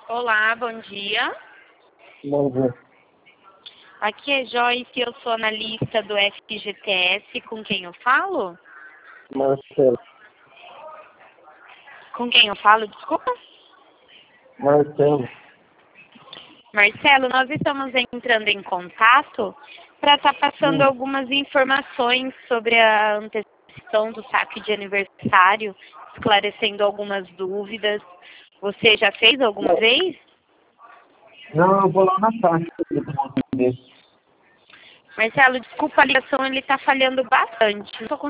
Olá, bom dia. Bom dia. Aqui é Joyce, eu sou analista do FGTS. Com quem eu falo? Marcelo. Com quem eu falo, desculpa? Marcelo. Marcelo, nós estamos entrando em contato para estar passando algumas informações sobre a antecipação do saque de aniversário, esclarecendo algumas dúvidas. Você já fez alguma vez? Não, eu vou lá na taxa. Marcelo, desculpa a ligação, ele está falhando bastante. Não estou